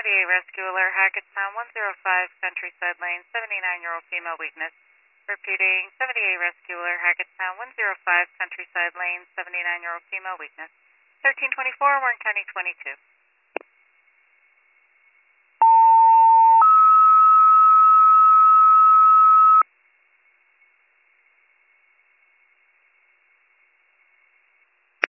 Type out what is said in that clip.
78 Rescue Alert, Hackettstown 105 Countryside Lane, 79-year-old female weakness. Repeating, 78 Rescue Alert, Hackettstown 105 Countryside Lane, 79-year-old female weakness. 1324, Warren County 22.